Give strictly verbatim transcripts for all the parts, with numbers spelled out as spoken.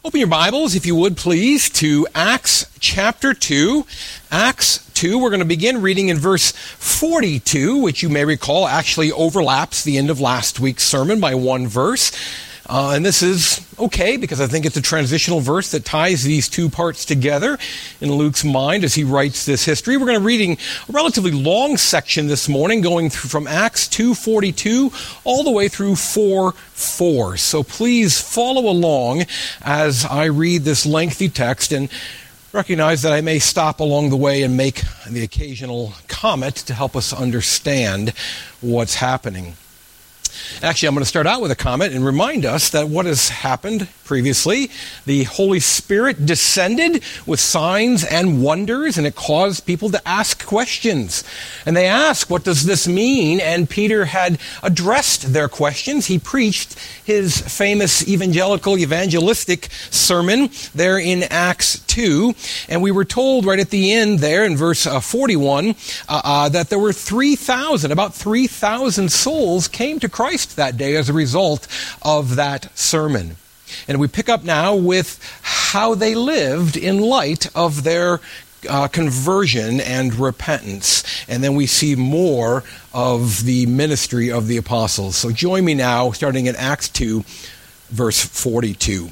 Open your Bibles, if you would, please, to Acts chapter two. Acts two, we're going to begin reading in verse forty-two, which you may recall actually overlaps the end of last week's sermon by one verse. Uh, and this is okay because I think it's a transitional verse that ties these two parts together in Luke's mind as he writes this history. We're going to be reading a relatively long section this morning, going through from Acts two forty-two all the way through four four. So please follow along as I read this lengthy text, and recognize that I may stop along the way and make the occasional comment to help us understand what's happening. Actually, I'm going to start out with a comment and remind us that what has happened previously, the Holy Spirit descended with signs and wonders, and it caused people to ask questions. And they asked, what does this mean? And Peter had addressed their questions. He preached his famous evangelical, evangelistic sermon there in Acts two. And we were told right at the end there in verse uh, forty-one uh, uh, that there were three thousand, about three thousand souls came to Christ that day as a result of that sermon. And we pick up now with how they lived in light of their uh, conversion and repentance. And then we see more of the ministry of the apostles. So join me now, starting in Acts two, verse forty-two.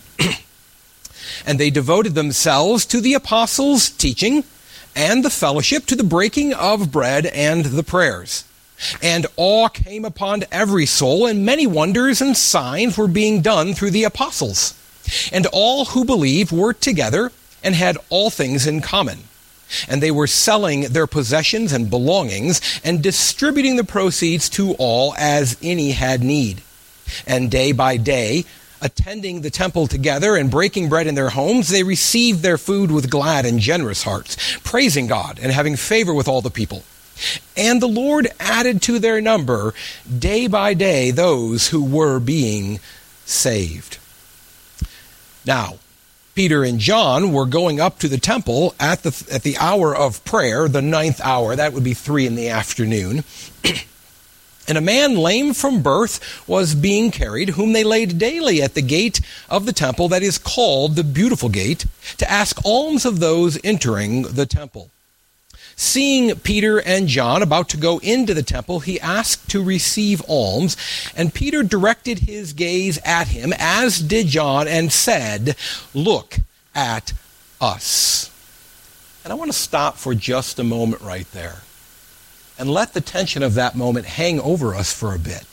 And they devoted themselves to the apostles' teaching and the fellowship, to the breaking of bread and the prayers. And awe came upon every soul, and many wonders and signs were being done through the apostles. And all who believed were together and had all things in common. And they were selling their possessions and belongings and distributing the proceeds to all as any had need. And day by day, attending the temple together and breaking bread in their homes, they received their food with glad and generous hearts, praising God and having favor with all the people. And the Lord added to their number day by day those who were being saved. Now, Peter and John were going up to the temple at the at the hour of prayer, the ninth hour. That would be three in the afternoon. And a man lame from birth was being carried, whom they laid daily at the gate of the temple that is called the Beautiful Gate, to ask alms of those entering the temple. Seeing Peter and John about to go into the temple, he asked to receive alms, and Peter directed his gaze at him, as did John, and said, "Look at us." And I want to stop for just a moment right there and let the tension of that moment hang over us for a bit.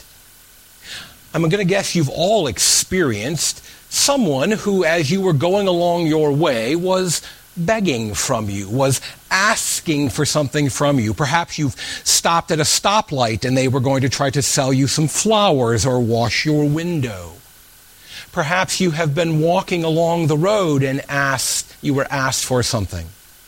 I'm going to guess you've all experienced someone who, as you were going along your way, was begging from you, was asking for something from you. Perhaps you've stopped at a stoplight and they were going to try to sell you some flowers or wash your window. Perhaps you have been walking along the road and asked, you were asked for something.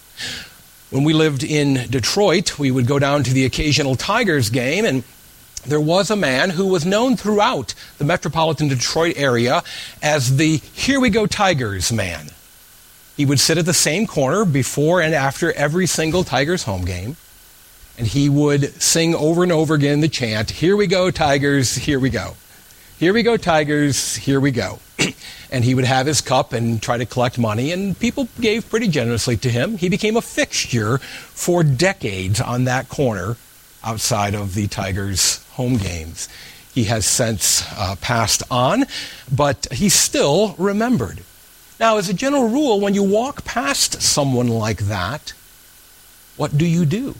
When we lived in Detroit, we would go down to the occasional Tigers game, and there was a man who was known throughout the metropolitan Detroit area as the "Here we go Tigers" man. He would sit at the same corner before and after every single Tigers home game, and he would sing over and over again the chant, "Here we go Tigers, here we go. Here we go Tigers, here we go." And he would have his cup and try to collect money, and people gave pretty generously to him. He became a fixture for decades on that corner outside of the Tigers home games. He has since uh, passed on, but he's still remembered. Now, as a general rule, when you walk past someone like that, what do you do?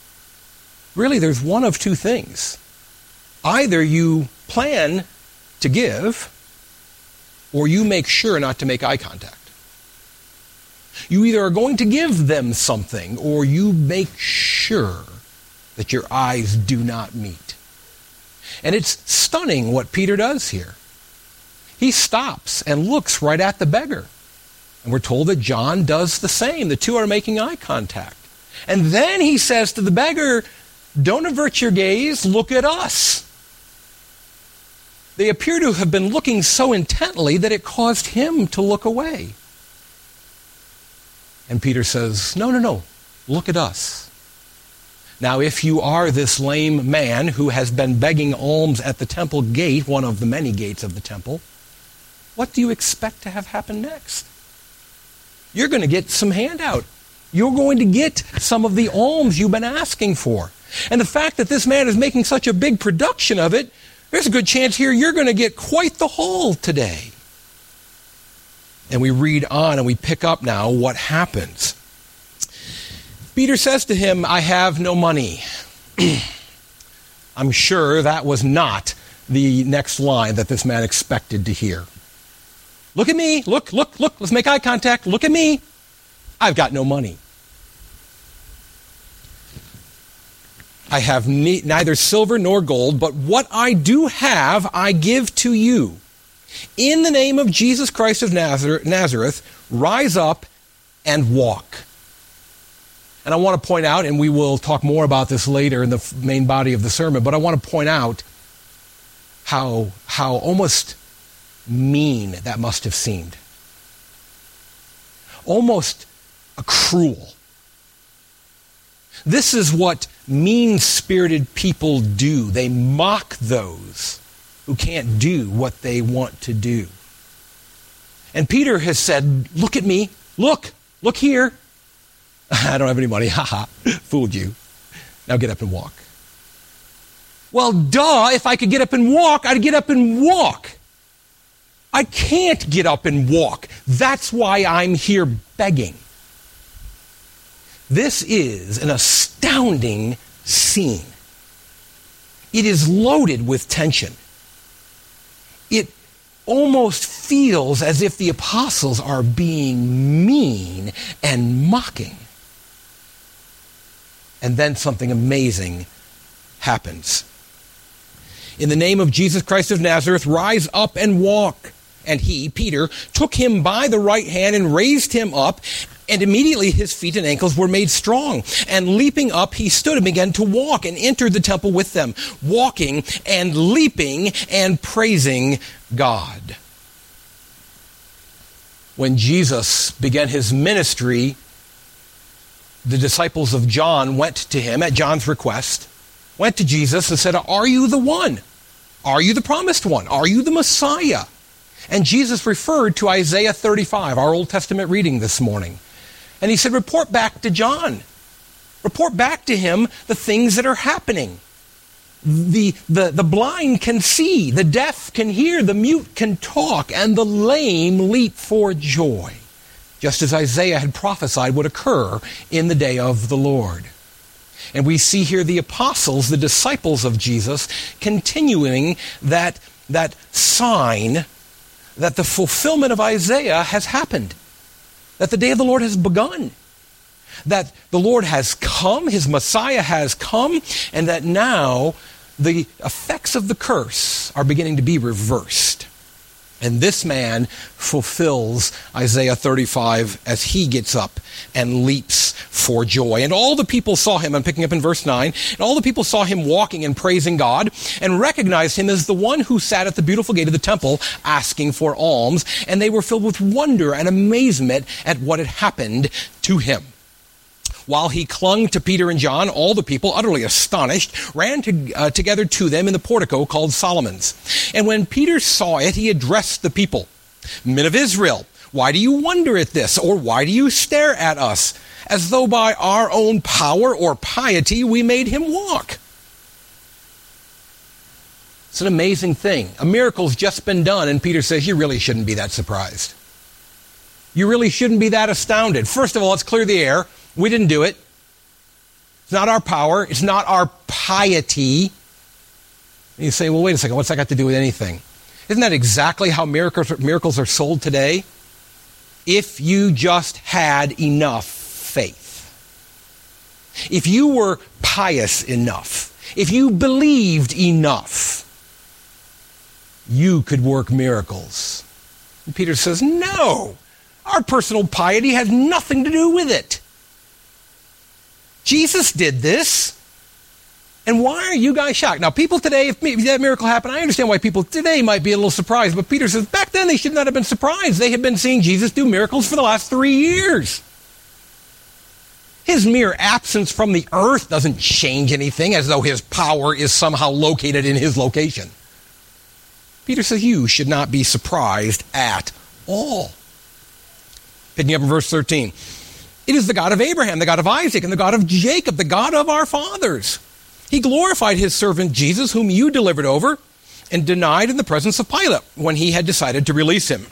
Really, there's one of two things. Either you plan to give, or you make sure not to make eye contact. You either are going to give them something, or you make sure that your eyes do not meet. And it's stunning what Peter does here. He stops and looks right at the beggar. And we're told that John does the same. The two are making eye contact. And then he says to the beggar, "Don't avert your gaze, look at us." They appear to have been looking so intently that it caused him to look away. And Peter says, "No, no, no, look at us." Now, if you are this lame man who has been begging alms at the temple gate, one of the many gates of the temple, what do you expect to have happen next? You're going to get some handout. You're going to get some of the alms you've been asking for. And the fact that this man is making such a big production of it, there's a good chance here you're going to get quite the haul today. And we read on and we pick up now what happens. Peter says to him, I have no money. I'm sure that was not the next line that this man expected to hear. Look at me. Look, look, look. Let's make eye contact. Look at me. I've got no money. I have ne- neither silver nor gold, but what I do have, I give to you. In the name of Jesus Christ of Nazareth, rise up and walk. And I want to point out, and we will talk more about this later in the main body of the sermon, but I want to point out how, how almost mean that must have seemed. Almost a cruel. This is what mean-spirited people do. They mock those who can't do what they want to do. And Peter has said, look at me, look, look here. I don't have any money, haha, fooled you. Now get up and walk. Well, duh, if I could get up and walk, I'd get up and walk. I can't get up and walk. That's why I'm here begging. This is an astounding scene. It is loaded with tension. It almost feels as if the apostles are being mean and mocking. And then something amazing happens. In the name of Jesus Christ of Nazareth, rise up and walk. And he, Peter, took him by the right hand and raised him up, and immediately his feet and ankles were made strong. And leaping up, he stood and began to walk and entered the temple with them, walking and leaping and praising God. When Jesus began his ministry, the disciples of John went to him at John's request, went to Jesus and said, are you the one? Are you the promised one? Are you the Messiah? And Jesus referred to Isaiah thirty-five, our Old Testament reading this morning. And he said, report back to John. Report back to him the things that are happening. The, the, the blind can see, the deaf can hear, the mute can talk, and the lame leap for joy, just as Isaiah had prophesied would occur in the day of the Lord. And we see here the apostles, the disciples of Jesus, continuing that, that sign that the fulfillment of Isaiah has happened, that the day of the Lord has begun, that the Lord has come, his Messiah has come, and that now the effects of the curse are beginning to be reversed. And this man fulfills Isaiah thirty-five as he gets up and leaps for joy. And all the people saw him, I'm picking up in verse nine, and all the people saw him walking and praising God and recognized him as the one who sat at the beautiful gate of the temple asking for alms. And they were filled with wonder and amazement at what had happened to him. While he clung to Peter and John, all the people, utterly astonished, ran to, uh, together to them in the portico called Solomon's. And when Peter saw it, he addressed the people. Men of Israel, why do you wonder at this? Or why do you stare at us, as though by our own power or piety we made him walk? It's an amazing thing. A miracle's just been done, and Peter says, you really shouldn't be that surprised. You really shouldn't be that astounded. First of all, let's clear the air. We didn't do it. It's not our power. It's not our piety. And you say, well, wait a second. What's that got to do with anything? Isn't that exactly how miracles, miracles are sold today? If you just had enough faith. If you were pious enough. If you believed enough, you could work miracles. And Peter says, no. Our personal piety has nothing to do with it. Jesus did this. And why are you guys shocked? Now, people today, if that miracle happened, I understand why people today might be a little surprised. But Peter says, back then they should not have been surprised. They had been seeing Jesus do miracles for the last three years. His mere absence from the earth doesn't change anything, as though his power is somehow located in his location. Peter says you should not be surprised at all. Picking up in verse thirteen. It is the God of Abraham, the God of Isaac, and the God of Jacob, the God of our fathers. He glorified his servant Jesus, whom you delivered over and denied in the presence of Pilate when he had decided to release him.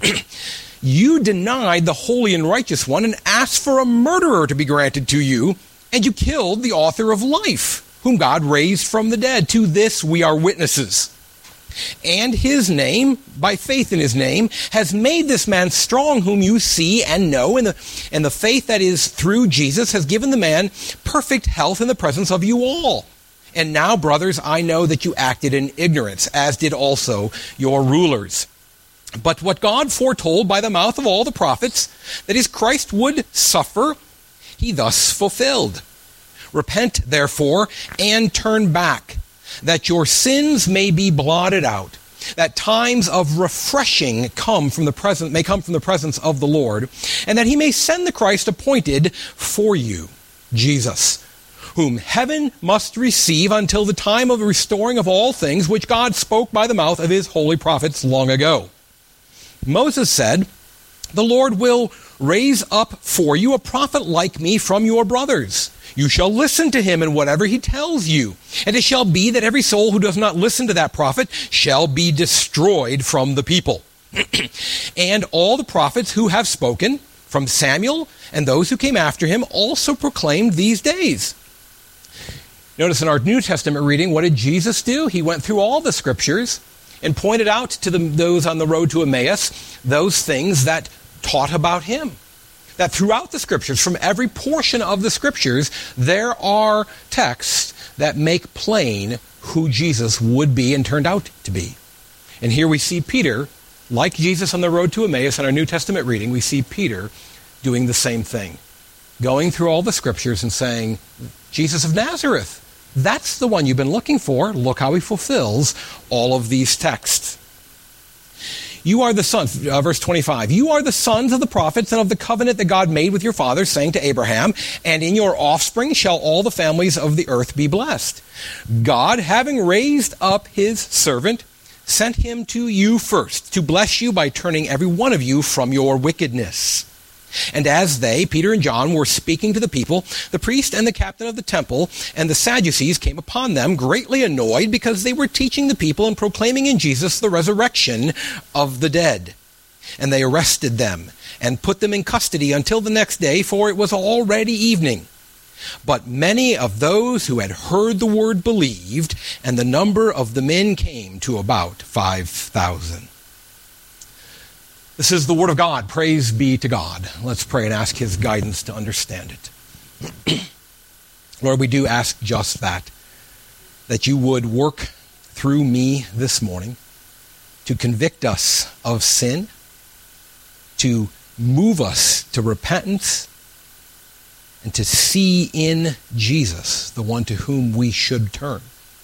You denied the holy and righteous one and asked for a murderer to be granted to you, and you killed the author of life, whom God raised from the dead. To this we are witnesses. And his name, by faith in his name, has made this man strong whom you see and know, and the, and the faith that is through Jesus has given the man perfect health in the presence of you all. And now, brothers, I know that you acted in ignorance, as did also your rulers. But what God foretold by the mouth of all the prophets, that his Christ would suffer, he thus fulfilled. Repent, therefore, and turn back, that your sins may be blotted out, that times of refreshing come from the presence may come from the presence of the Lord, and that he may send the Christ appointed for you, Jesus, whom heaven must receive until the time of the restoring of all things, which God spoke by the mouth of his holy prophets long ago. Moses said, the Lord will raise up for you a prophet like me from your brothers. You shall listen to him in whatever he tells you. And it shall be that every soul who does not listen to that prophet shall be destroyed from the people. And all the prophets who have spoken, from Samuel and those who came after him, also proclaimed these days. Notice in our New Testament reading, what did Jesus do? He went through all the scriptures and pointed out to the, those on the road to Emmaus those things that taught about him. That throughout the scriptures, from every portion of the scriptures, there are texts that make plain who Jesus would be and turned out to be. And here we see Peter, like Jesus on the road to Emmaus in our New Testament reading, we see Peter doing the same thing. Going through all the scriptures and saying, Jesus of Nazareth, that's the one you've been looking for. Look how he fulfills all of these texts. You are the sons, uh, verse twenty-five, you are the sons of the prophets and of the covenant that God made with your fathers, saying to Abraham, and in your offspring shall all the families of the earth be blessed. God, having raised up his servant, sent him to you first, to bless you by turning every one of you from your wickedness. And as they, Peter and John, were speaking to the people, the priest and the captain of the temple and the Sadducees came upon them, greatly annoyed because they were teaching the people and proclaiming in Jesus the resurrection of the dead. And they arrested them and put them in custody until the next day, for it was already evening. But many of those who had heard the word believed, and the number of the men came to about five thousand. This is the word of God. Praise be to God. Let's pray and ask his guidance to understand it. Lord, we do ask just that, that you would work through me this morning to convict us of sin, to move us to repentance, and to see in Jesus the one to whom we should turn.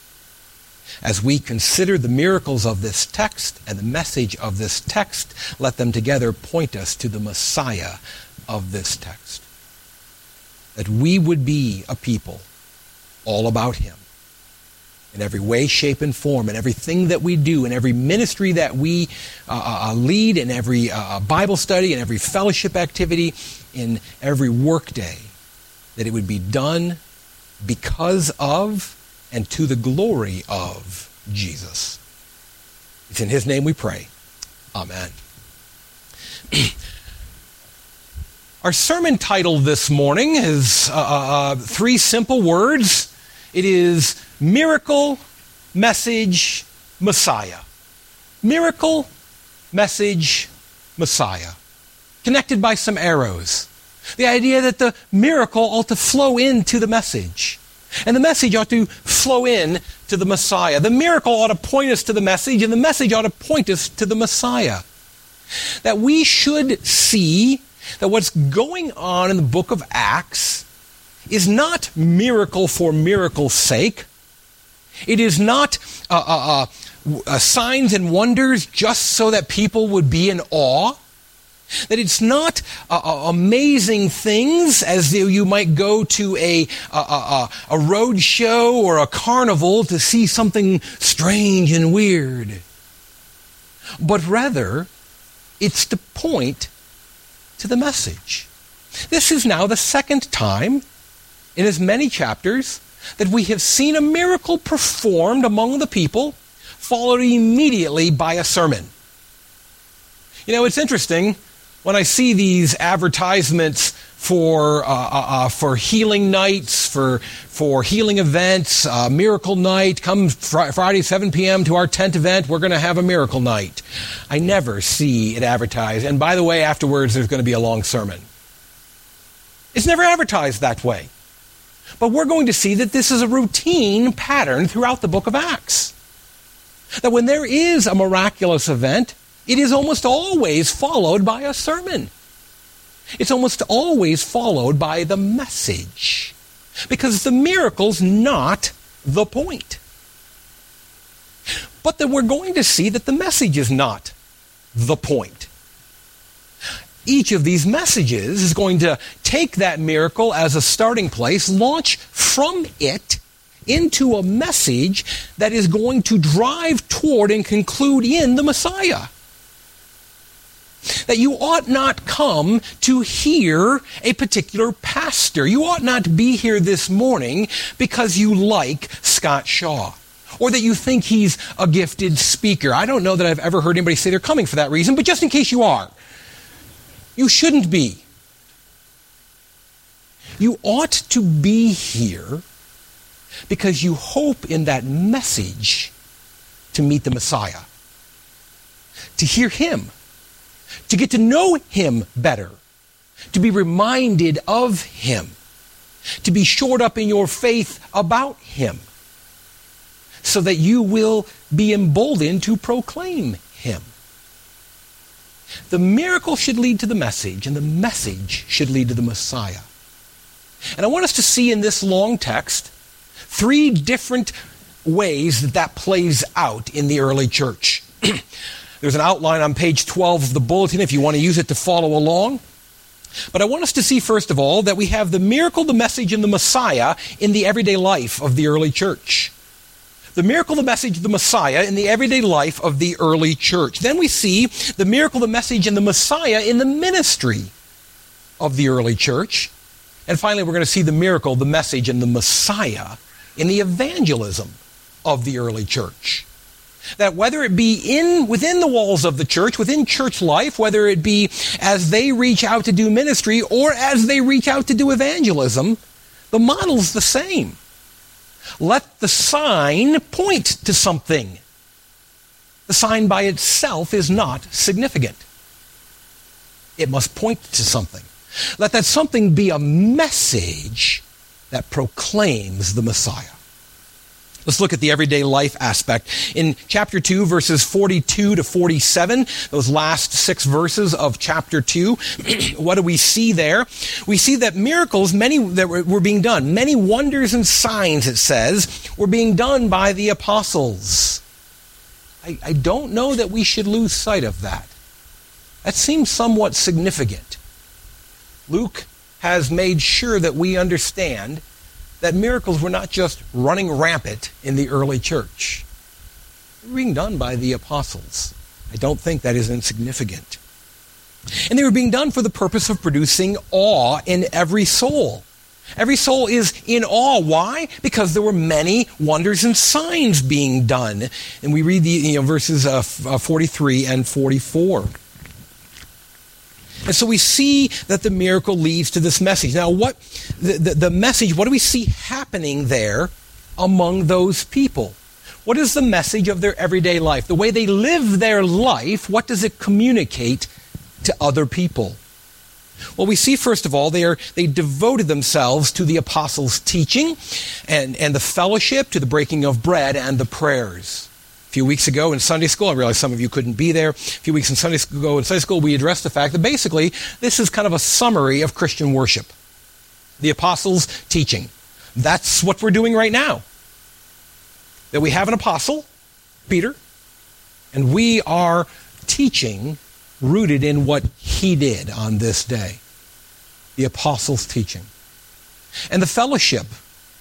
As we consider the miracles of this text and the message of this text, let them together point us to the Messiah of this text. That we would be a people all about him. In every way, shape, and form, in everything that we do, in every ministry that we uh, uh, lead, in every uh, Bible study, in every fellowship activity, in every workday, that it would be done because of and to the glory of Jesus. It's in his name we pray. Amen. Our sermon title this morning is uh, uh, three simple words. It is Miracle, Message, Messiah. Miracle, Message, Messiah. Connected by some arrows. The idea that the miracle ought to flow into the message. And the message ought to flow in to the Messiah. The miracle ought to point us to the message, and the message ought to point us to the Messiah. That we should see that what's going on in the book of Acts is not miracle for miracle's sake. It is not uh, uh, uh, signs and wonders just so that people would be in awe. That it's not uh, uh, amazing things as though you might go to a, a, a, a road show or a carnival to see something strange and weird. but rather it's to point to the message. This is now the second time in as many chapters that we have seen a miracle performed among the people, followed immediately by a sermon. You know, it's interesting when I see these advertisements for uh, uh, for healing nights, for for healing events, uh, miracle night, come fr- Friday seven p.m. to our tent event, we're going to have a miracle night. I never see it advertised. And by the way, afterwards there's going to be a long sermon. It's never advertised that way. But we're going to see that this is a routine pattern throughout the book of Acts. That when there is a miraculous event, it is almost always followed by a sermon. It's almost always followed by the message. Because the miracle's not the point. But then we're going to see that the message is not the point. Each of these messages is going to take that miracle as a starting place, launch from it into a message that is going to drive toward and conclude in the Messiah. That you ought not come to hear a particular pastor. You ought not be here this morning because you like Scott Shaw, or that you think he's a gifted speaker. I don't know that I've ever heard anybody say they're coming for that reason, but just in case you are, you shouldn't be. You ought to be here because you hope in that message to meet the Messiah, to hear him, to get to know him better, to be reminded of him, to be shored up in your faith about him, so that you will be emboldened to proclaim him. The miracle should lead to the message, and the message should lead to the Messiah. And I want us to see in this long text three different ways that that plays out in the early church. There's an outline on page twelve of the bulletin if you want to use it to follow along. But I want us to see, first of all, that we have the miracle, the message, and the Messiah in the everyday life of the early church. The miracle, the message, the Messiah in the everyday life of the early church. Then we see the miracle, the message, and the Messiah in the ministry of the early church. And finally, we're going to see the miracle, the message, and the Messiah in the evangelism of the early church. That whether it be in within the walls of the church, within church life, whether it be as they reach out to do ministry or as they reach out to do evangelism, the model's the same. Let the sign point to something. The sign by itself is not significant. It must point to something. Let that something be a message that proclaims the Messiah. Let's look at the everyday life aspect. In chapter two, verses forty-two to forty-seven, those last six verses of chapter two, what do we see there? We see that miracles, many that were, were being done, many wonders and signs, it says, were being done by the apostles. I, I don't know that we should lose sight of that. That seems somewhat significant. Luke has made sure that we understand that miracles were not just running rampant in the early church. They were being done by the apostles. I don't think that is insignificant. And they were being done for the purpose of producing awe in every soul. Every soul is in awe. Why? Because there were many wonders and signs being done. And we read the you know, verses uh, forty-three and forty-four. And so we see that the miracle leads to this message. Now, what the, the, the message, what do we see happening there among those people? What is the message of their everyday life? The way they live their life, what does it communicate to other people? Well, we see, first of all, they are they devoted themselves to the apostles' teaching and, and the fellowship, to the breaking of bread and the prayers. A few weeks ago in Sunday school, I realize some of you couldn't be there. A few weeks in Sunday school, ago in Sunday school, we addressed the fact that basically this is kind of a summary of Christian worship. The apostles' teaching. That's what we're doing right now. That we have an apostle, Peter, and we are teaching rooted in what he did on this day. The apostles' teaching. And the fellowship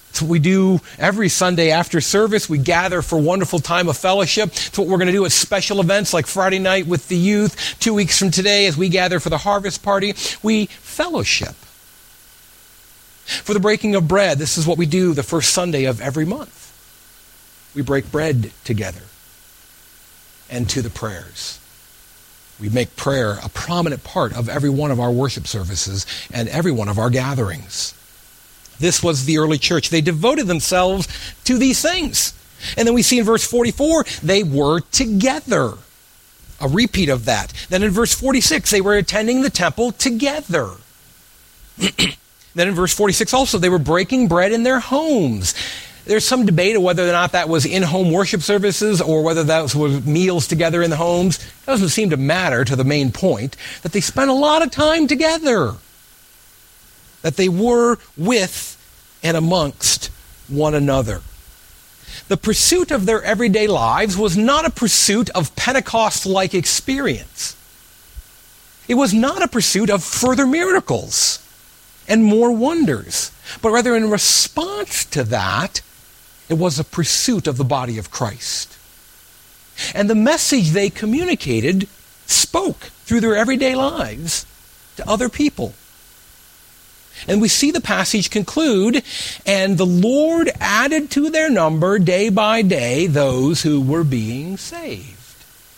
It's what we do every Sunday after service. We gather for a wonderful time of fellowship. It's what we're going to do at special events like Friday night with the youth. Two weeks from today, as we gather for the harvest party, we fellowship. For the breaking of bread, this is what we do the first Sunday of every month. We break bread together. And to the prayers. We make prayer a prominent part of every one of our worship services and every one of our gatherings. This was the early church. They devoted themselves to these things. And then we see in verse forty-four, they were together. A repeat of that. Then in verse forty-six, they were attending the temple together. Then in verse forty-six also, they were breaking bread in their homes. There's some debate of whether or not that was in-home worship services or whether that was meals together in the homes. It doesn't seem to matter to the main point that they spent a lot of time together. That they were with and amongst one another. The pursuit of their everyday lives was not a pursuit of Pentecost-like experience. It was not a pursuit of further miracles and more wonders, but rather in response to that, it was a pursuit of the body of Christ. And the message they communicated spoke through their everyday lives to other people. And we see the passage conclude, and the Lord added to their number day by day those who were being saved.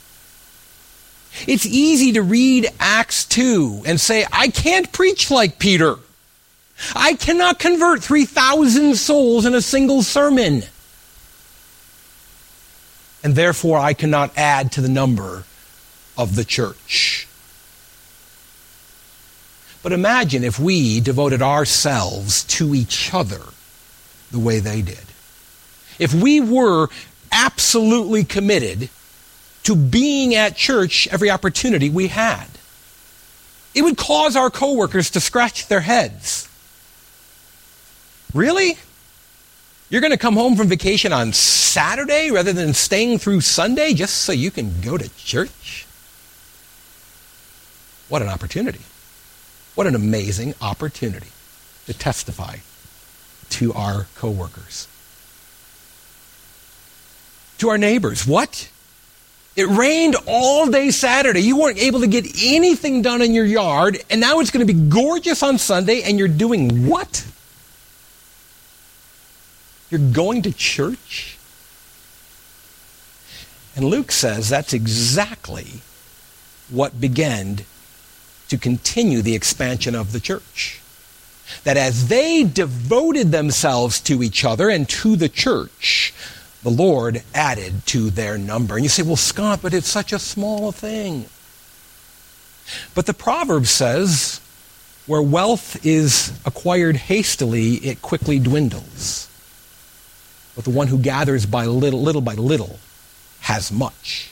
It's easy to read Acts two and say, I can't preach like Peter. I cannot convert three thousand souls in a single sermon. And therefore I cannot add to the number of the church. But imagine if we devoted ourselves to each other the way they did. If we were absolutely committed to being at church every opportunity we had. It would cause our coworkers to scratch their heads. Really? You're going to come home from vacation on Saturday rather than staying through Sunday just so you can go to church? What an opportunity. What an amazing opportunity to testify to our coworkers. To our neighbors. What? It rained all day Saturday. You weren't able to get anything done in your yard, and now it's going to be gorgeous on Sunday, and you're doing what? You're going to church? And Luke says that's exactly what began to continue the expansion of the church. That as they devoted themselves to each other and to the church, the Lord added to their number. And you say, well, Scott, but it's such a small thing. But the proverb says, where wealth is acquired hastily, it quickly dwindles. But the one who gathers by little, little by little has much.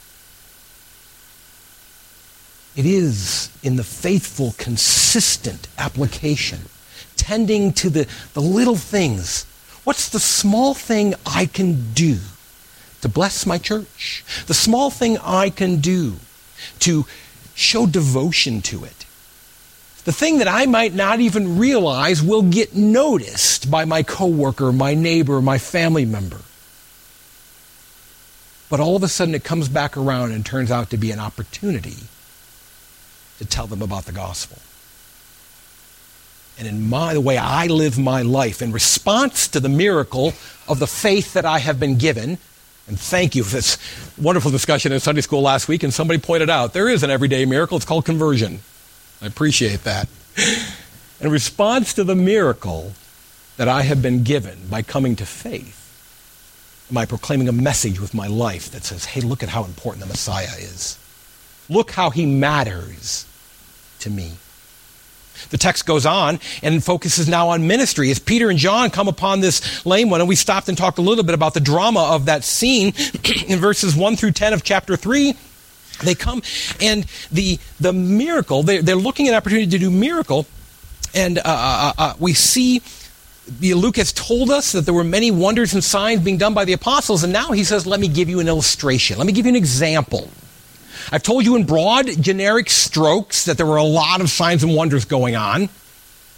It is in the faithful, consistent application, tending to the, the little things. What's the small thing I can do to bless my church? The small thing I can do to show devotion to it. The thing that I might not even realize will get noticed by my coworker, my neighbor, my family member. But all of a sudden it comes back around and turns out to be an opportunity to tell them about the gospel. And in my, the way I live my life, in response to the miracle of the faith that I have been given, and thank you for this wonderful discussion in Sunday school last week, and somebody pointed out, there is an everyday miracle, it's called conversion. I appreciate that. In response to the miracle that I have been given by coming to faith, am I proclaiming a message with my life that says, hey, look at how important the Messiah is. Look how he matters to me. The text goes on and focuses now on ministry. As Peter and John come upon this lame one, and we stopped and talked a little bit about the drama of that scene in verses one through ten of chapter three. They come, and the the miracle, they, they're looking at an opportunity to do miracle, and uh, uh, uh, we see Luke has told us that there were many wonders and signs being done by the apostles, and now he says, let me give you an illustration. Let me give you an example. I've told you in broad, generic strokes that there were a lot of signs and wonders going on.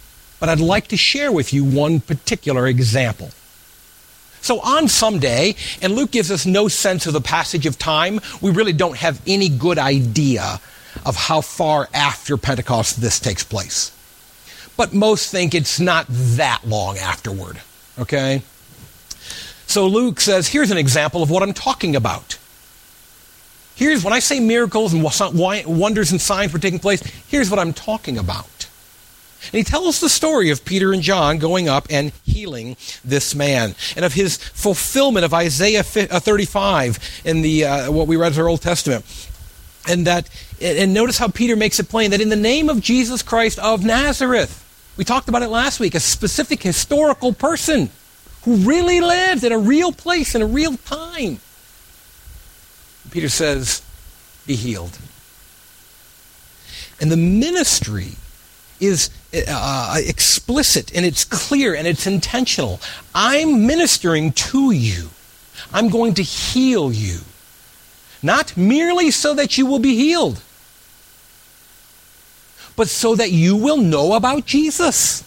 but I'd like to share with you one particular example. So on Sunday, and Luke gives us no sense of the passage of time, we really don't have any good idea of how far after Pentecost this takes place. But most think it's not that long afterward, okay? So Luke says, here's an example of what I'm talking about. Here's, when I say miracles and wonders and signs were taking place, here's what I'm talking about. And he tells the story of Peter and John going up and healing this man, and of his fulfillment of Isaiah thirty-five in the uh, what we read as our Old Testament. And that, and notice how Peter makes it plain that in the name of Jesus Christ of Nazareth, we talked about it last week, a specific historical person who really lived in a real place in a real time. Peter says, be healed. And the ministry is uh, explicit, and it's clear, and it's intentional. I'm ministering to you. I'm going to heal you. Not merely so that you will be healed, but so that you will know about Jesus.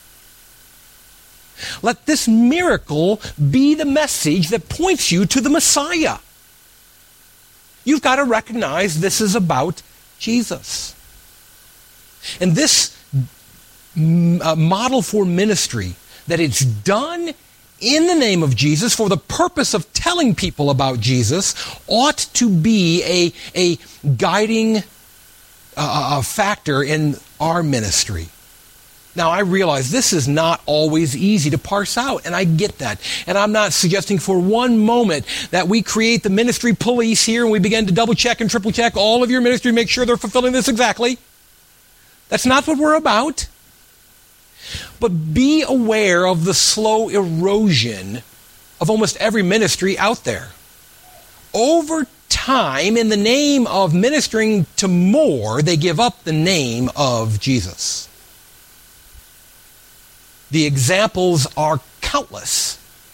Let this miracle be the message that points you to the Messiah. You've got to recognize this is about Jesus. And this uh, model for ministry, that it's done in the name of Jesus for the purpose of telling people about Jesus, ought to be a, a guiding uh, factor in our ministry. Now, I realize this is not always easy to parse out, and I get that. And I'm not suggesting for one moment that we create the ministry police here and we begin to double check and triple check all of your ministry, make sure they're fulfilling this exactly. That's not what we're about. But be aware of the slow erosion of almost every ministry out there. Over time, in the name of ministering to more, they give up the name of Jesus. The examples are countless.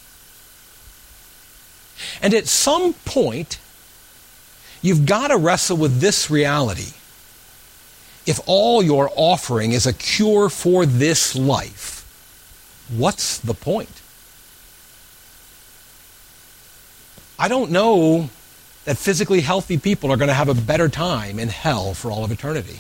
And at some point, you've got to wrestle with this reality. If all you're offering is a cure for this life, what's the point? I don't know that physically healthy people are going to have a better time in hell for all of eternity.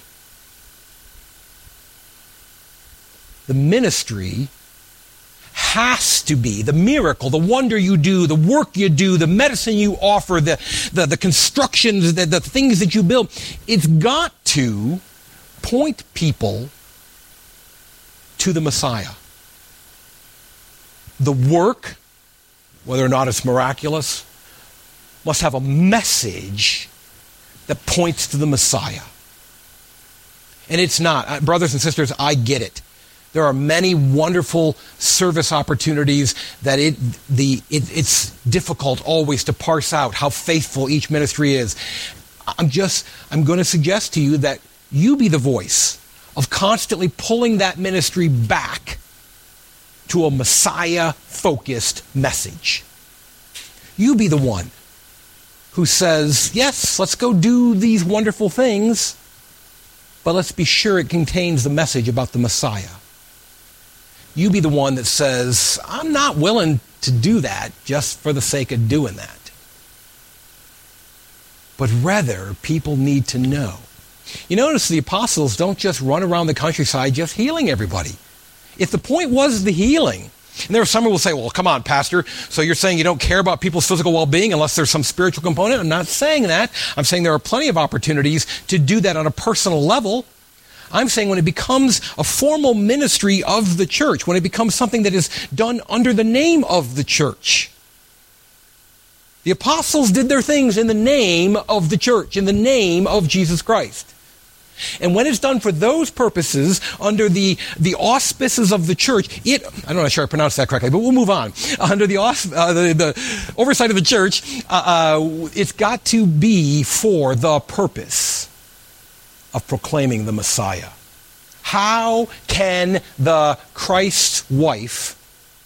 The ministry has to be, the miracle, the wonder you do, the work you do, the medicine you offer, the, the, the constructions, the, the things that you build, it's got to point people to the Messiah. The work, whether or not it's miraculous, must have a message that points to the Messiah. And it's not. Brothers and sisters, I get it. There are many wonderful service opportunities that it, the, it, it's difficult always to parse out how faithful each ministry is. I'm just, I'm going to suggest to you that you be the voice of constantly pulling that ministry back to a Messiah-focused message. You be the one who says, yes, let's go do these wonderful things, but let's be sure it contains the message about the Messiah. You be the one that says, I'm not willing to do that just for the sake of doing that. But rather, people need to know. You notice the apostles don't just run around the countryside just healing everybody. If the point was the healing, and there are some who will say, well, come on, Pastor, so you're saying you don't care about people's physical well-being unless there's some spiritual component? I'm not saying that. I'm saying there are plenty of opportunities to do that on a personal level. I'm saying when it becomes a formal ministry of the church, when it becomes something that is done under the name of the church. The apostles did their things in the name of the church, in the name of Jesus Christ. And when it's done for those purposes, under the, the auspices of the church, it, I'm not sure I pronounced that correctly, but we'll move on. Under the, uh, the, the oversight of the church, uh, uh, it's got to be for the purpose of proclaiming the Messiah. How can the Christ's wife,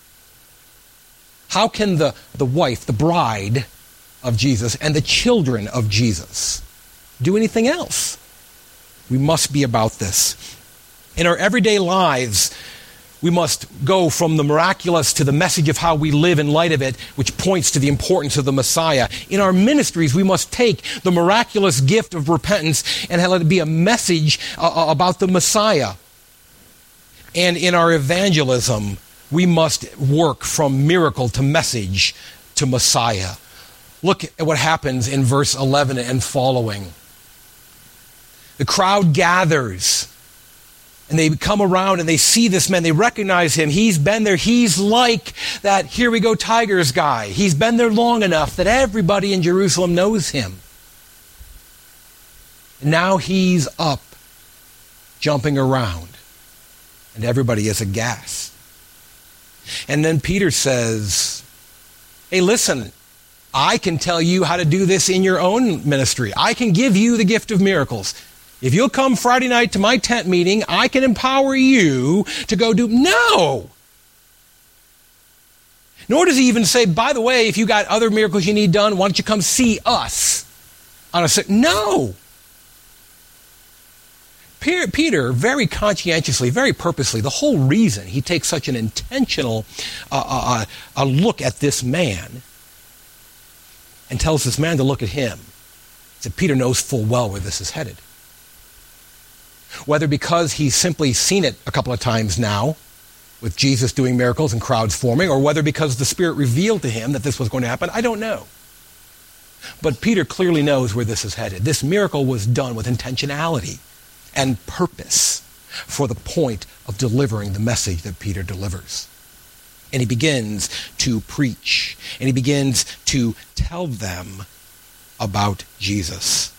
how can the, the wife, the bride of Jesus, and the children of Jesus do anything else? We must be about this. In our everyday lives, We must go from the miraculous to the message of how we live in light of it, which points to the importance of the Messiah. In our ministries, we must take the miraculous gift of repentance and let it be a message uh, about the Messiah. And in our evangelism, we must work from miracle to message to Messiah. Look at what happens in verse eleven and following. The crowd gathers. And they come around and they see this man. They recognize him. He's been there. He's like that here we go Tigers guy. He's been there long enough that everybody in Jerusalem knows him. And now he's up, jumping around. And everybody is aghast. And then Peter says, hey, listen, I can tell you how to do this in your own ministry. I can give you the gift of miracles. If you'll come Friday night to my tent meeting, I can empower you to go do... No! Nor does he even say, by the way, if you got other miracles you need done, why don't you come see us? On a No! Peter, very conscientiously, very purposely, the whole reason he takes such an intentional uh, uh, uh, look at this man and tells this man to look at him, is that Peter knows full well where this is headed. Whether because he's simply seen it a couple of times now, with Jesus doing miracles and crowds forming, or whether because the Spirit revealed to him that this was going to happen, I don't know. But Peter clearly knows where this is headed. This miracle was done with intentionality and purpose for the point of delivering the message that Peter delivers. And he begins to preach, and he begins to tell them about Jesus.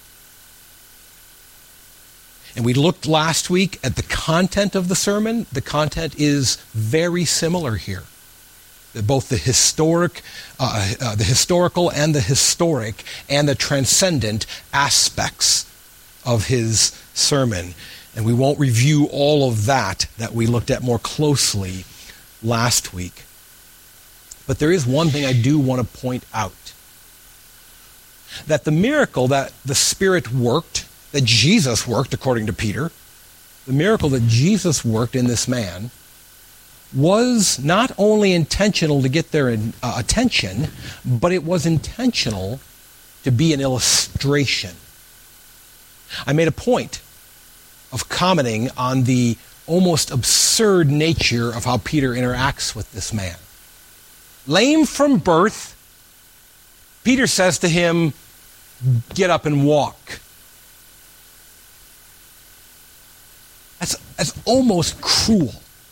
And we looked last week at the content of the sermon. The content is very similar here. Both the historic, uh, uh, the historical and the historic and the transcendent aspects of his sermon. And we won't review all of that that we looked at more closely last week. But there is one thing I do want to point out. That the miracle that the Spirit worked, that Jesus worked, according to Peter, the miracle that Jesus worked in this man was not only intentional to get their uh, attention, but it was intentional to be an illustration. I made a point of commenting on the almost absurd nature of how Peter interacts with this man. Lame from birth, Peter says to him, get up and walk. That's, that's almost cruel.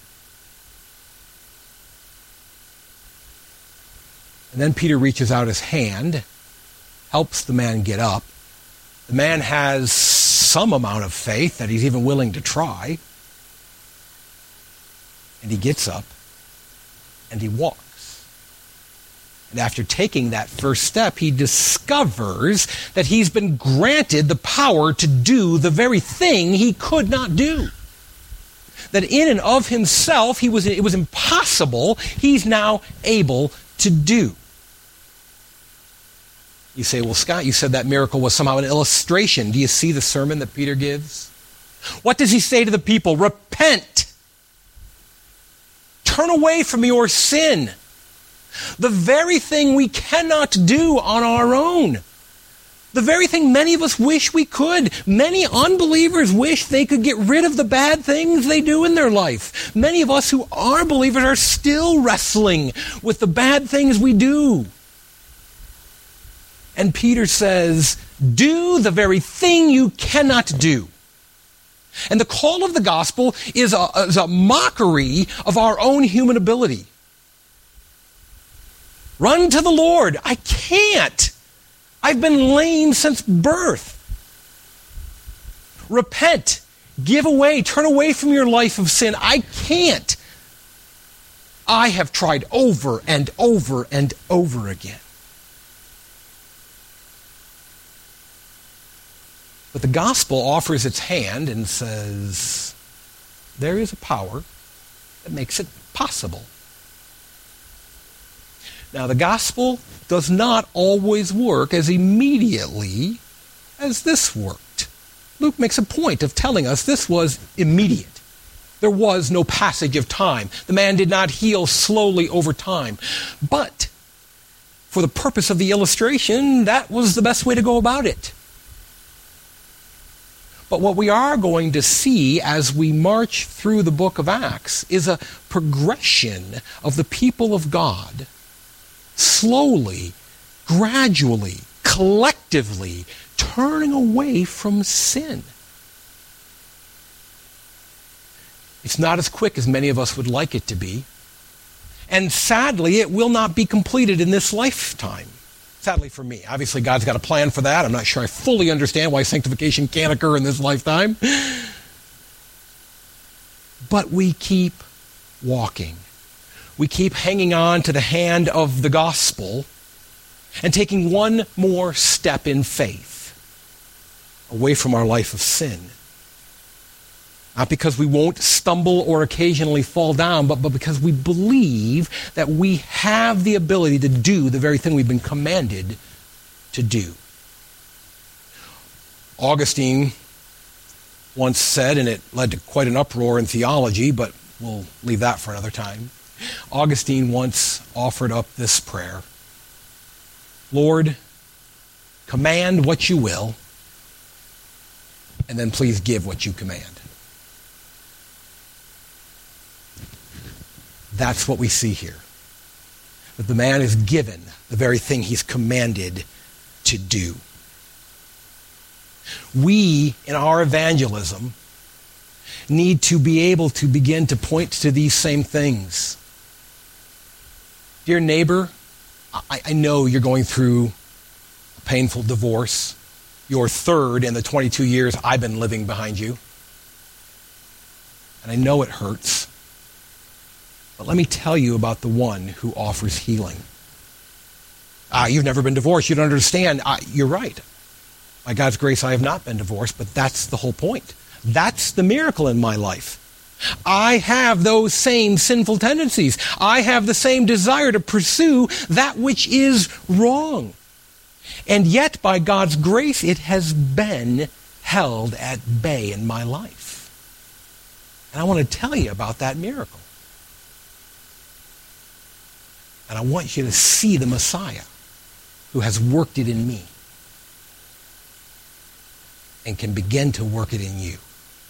And then Peter reaches out his hand, helps the man get up. The man has some amount of faith that he's even willing to try. And he gets up and he walks. And after taking that first step, he discovers that he's been granted the power to do the very thing he could not do. That in and of himself, he was, it was impossible, he's now able to do. You say, well, Scott, you said that miracle was somehow an illustration. Do you see the sermon that Peter gives? What does he say to the people? Repent. Turn away from your sin. The very thing we cannot do on our own. The very thing many of us wish we could. Many unbelievers wish they could get rid of the bad things they do in their life. Many of us who are believers are still wrestling with the bad things we do. And Peter says, do the very thing you cannot do. And the call of the gospel is a, is a mockery of our own human ability. Run to the Lord. I can't. I've been lame since birth. Repent. Give away. Turn away from your life of sin. I can't. I have tried over and over and over again. But the gospel offers its hand and says, there is a power that makes it possible. Now, the gospel does not always work as immediately as this worked. Luke makes a point of telling us this was immediate. There was no passage of time. The man did not heal slowly over time. But for the purpose of the illustration, that was the best way to go about it. But what we are going to see as we march through the book of Acts is a progression of the people of God slowly, gradually, collectively turning away from sin. It's not as quick as many of us would like it to be. And sadly, it will not be completed in this lifetime. Sadly for me. Obviously, God's got a plan for that. I'm not sure I fully understand why sanctification can't occur in this lifetime. But we keep walking. We keep hanging on to the hand of the gospel and taking one more step in faith away from our life of sin. Not because we won't stumble or occasionally fall down, but, but because we believe that we have the ability to do the very thing we've been commanded to do. Augustine once said, and it led to quite an uproar in theology, but we'll leave that for another time. Augustine once offered up this prayer: Lord, command what you will, and then please give what you command. That's what we see here. That the man is given the very thing he's commanded to do. We, in our evangelism, need to be able to begin to point to these same things. Dear neighbor, I, I know you're going through a painful divorce. Your third in the twenty-two years I've been living behind you. And I know it hurts. But let me tell you about the one who offers healing. Ah, you've never been divorced. You don't understand. Ah, you're right. By God's grace, I have not been divorced, but that's the whole point. That's the miracle in my life. I have those same sinful tendencies. I have the same desire to pursue that which is wrong. And yet, by God's grace, it has been held at bay in my life. And I want to tell you about that miracle. And I want you to see the Messiah who has worked it in me and can begin to work it in you.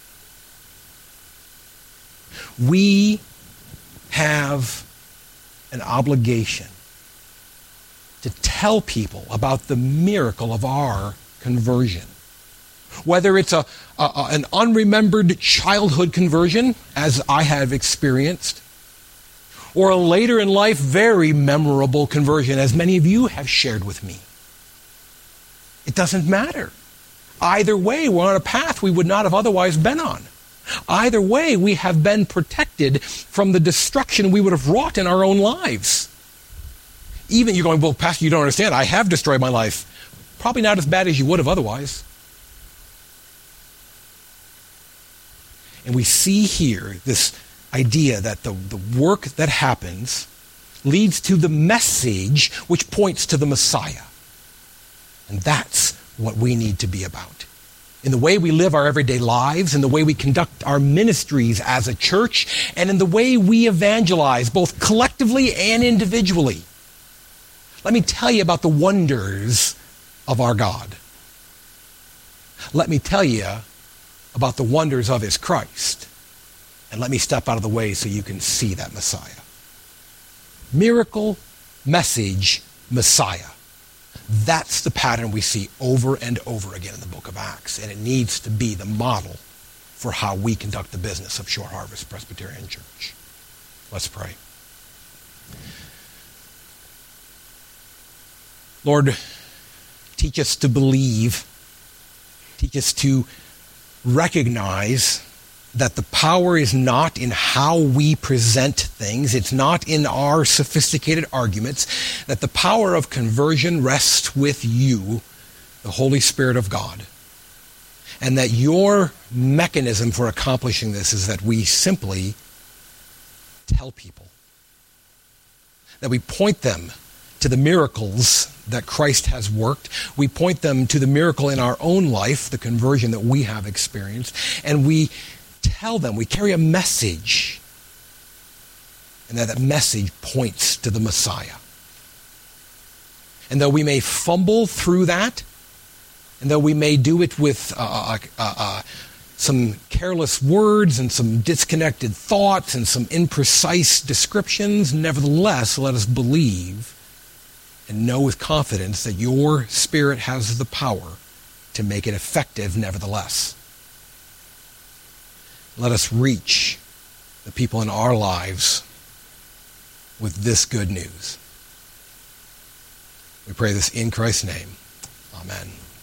We have an obligation to tell people about the miracle of our conversion. Whether it's a, a an unremembered childhood conversion, as I have experienced, or a later in life very memorable conversion, as many of you have shared with me. It doesn't matter. Either way, we're on a path we would not have otherwise been on. Either way, we have been protected from the destruction we would have wrought in our own lives. Even you're going, well, Pastor, you don't understand. I have destroyed my life. Probably not as bad as you would have otherwise. And we see here this idea that the, the work that happens leads to the message which points to the Messiah. And that's what we need to be about. In the way we live our everyday lives, in the way we conduct our ministries as a church, and in the way we evangelize, both collectively and individually. Let me tell you about the wonders of our God. Let me tell you about the wonders of his Christ. And let me step out of the way so you can see that Messiah. Miracle, message, Messiah. That's the pattern we see over and over again in the book of Acts. And it needs to be the model for how we conduct the business of Shore Harvest Presbyterian Church. Let's pray. Lord, teach us to believe. Teach us to recognize that the power is not in how we present things. It's not in our sophisticated arguments. That the power of conversion rests with you, the Holy Spirit of God. And that your mechanism for accomplishing this is that we simply tell people. That we point them to the miracles that Christ has worked. We point them to the miracle in our own life, the conversion that we have experienced. And we tell them, we carry a message, and that that message points to the Messiah. And though we may fumble through that, and though we may do it with uh, uh, uh, some careless words and some disconnected thoughts and some imprecise descriptions, nevertheless, let us believe and know with confidence that your Spirit has the power to make it effective nevertheless. Let us reach the people in our lives with this good news. We pray this in Christ's name. Amen.